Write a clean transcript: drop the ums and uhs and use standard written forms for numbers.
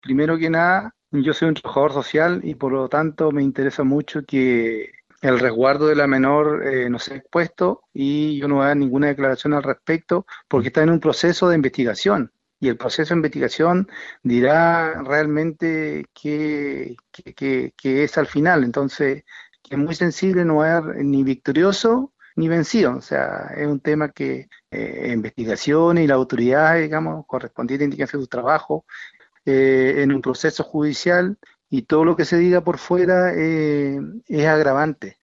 Primero que nada, yo soy un trabajador social y por lo tanto me interesa mucho que el resguardo de la menor no sea expuesto y yo no voy a dar ninguna declaración al respecto porque está en un proceso de investigación y el proceso de investigación dirá realmente qué es al final. Entonces, que es muy sensible, no va a haber ni victorioso ni vencido. O sea, es un tema que investigaciones y la autoridad, digamos, correspondiente tiene que hacer su trabajo en un proceso judicial y todo lo que se diga por fuera es agravante.